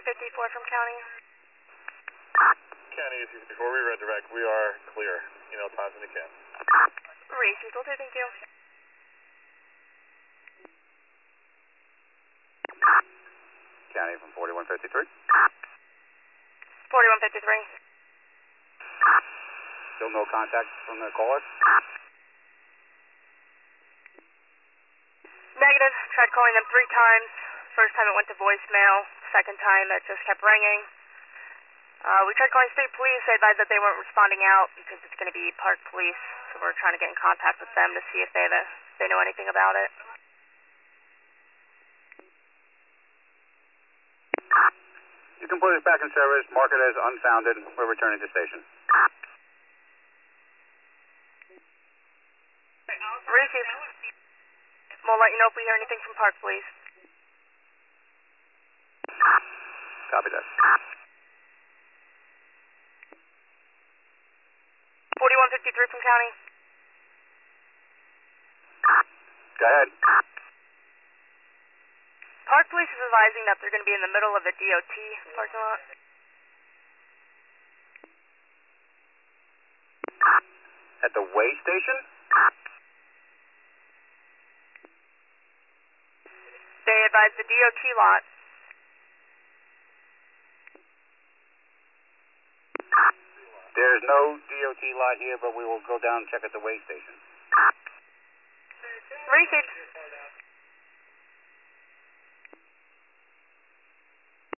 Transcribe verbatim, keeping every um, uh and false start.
fifty-four from County. County, before we redirect, we are clear. You know, times when you can. Reese, equal two, thank you. County from forty-one fifty-three. forty-one fifty-three. Still no contact from the caller? Negative. Tried calling them three times. First time it went to voicemail. Second time it just kept ringing. Uh, we tried calling state police. They advised that they weren't responding out because it's going to be park police. So we're trying to get in contact with them to see if they, the, they know anything about it. You can put it back in service. Mark it as unfounded. We're returning to station. Reese, we'll let you know if we hear anything from park police. Copy that. forty-one fifty-three from County. Go ahead. Park police is advising that they're going to be in the middle of the D O T parking lot. At the way station? They advised the D O T lot. There's no D O T lot here, but we will go down and check at the way station. Reese,